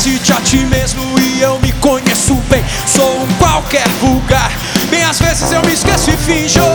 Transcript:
Conhece-te a ti mesmo e eu me conheço bem. Sou um qualquer vulgar, bem às vezes eu me esqueço e finjo